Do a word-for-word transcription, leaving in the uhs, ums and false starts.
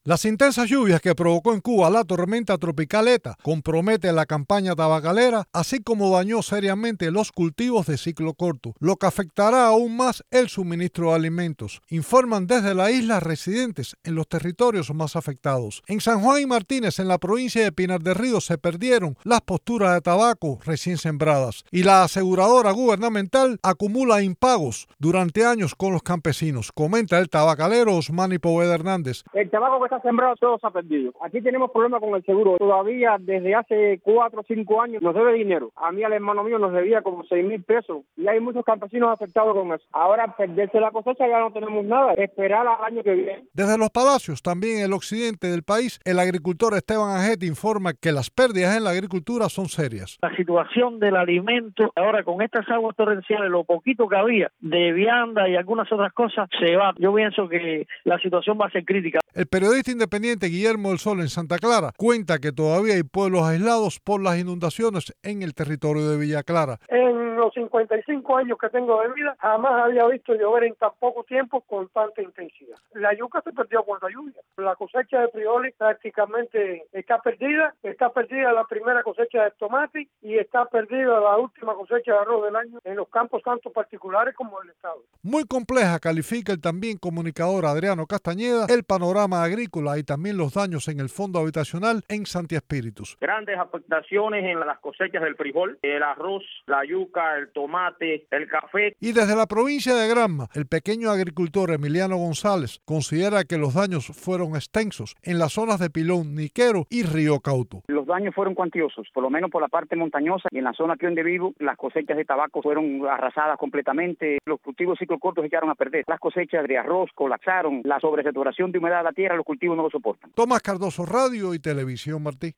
Las intensas lluvias que provocó en Cuba la tormenta tropical ETA compromete la campaña tabacalera, así como dañó seriamente los cultivos de ciclo corto, lo que afectará aún más el suministro de alimentos, informan desde la isla residentes en los territorios más afectados. En San Juan y Martínez, en la provincia de Pinar del Río, se perdieron las posturas de tabaco recién sembradas y la aseguradora gubernamental acumula impagos durante años con los campesinos, comenta el tabacalero Osmani Poveda Hernández. El tabaco que está sembrado todo se ha perdido. Aquí tenemos problemas con el seguro. Todavía desde hace cuatro o cinco años nos debe dinero. A mí, al hermano mío, nos debía como seis mil pesos y hay muchos campesinos afectados con eso. Ahora, perderse la cosecha ya no tenemos nada. Esperar al año que viene. Desde Los Palacios, también en el occidente del país, el agricultor Esteban Ajete informa que las pérdidas en la agricultura son serias. La situación del alimento, ahora con estas aguas torrenciales, lo poquito que había de vianda y algunas otras cosas, se va. Yo pienso que la situación va a ser crítica. El periodista independiente Guillermo del Sol en Santa Clara cuenta que todavía hay pueblos aislados por las inundaciones en el territorio de Villa Clara. En los cincuenta y cinco años que tengo de vida, jamás había visto llover en tan poco tiempo con tanta intensidad. La yuca se perdió con la lluvia. La cosecha de frijoles prácticamente está perdida. Está perdida la primera cosecha de tomate y está perdida la última cosecha de arroz del año en los campos tanto particulares como del Estado. Muy compleja califica el también comunicador Adriano Castañeda el panorama agrícola y también los daños en el fondo habitacional en Santi Espíritus. Grandes afectaciones en las cosechas del frijol, el arroz, la yuca, el tomate, el café. Y desde la provincia de Granma, el pequeño agricultor Emiliano González considera que los daños fueron extensos en las zonas de Pilón, Niquero y Río Cauto. Los daños fueron cuantiosos, por lo menos por la parte montañosa y en la zona que donde vivo, las cosechas de tabaco fueron arrasadas completamente, los cultivos ciclo cortos se echaron a perder, las cosechas de arroz colapsaron, la sobresaturación de humedad de la tierra, los cultivos no lo soportan. Tomás Cardoso, Radio y Televisión Martí.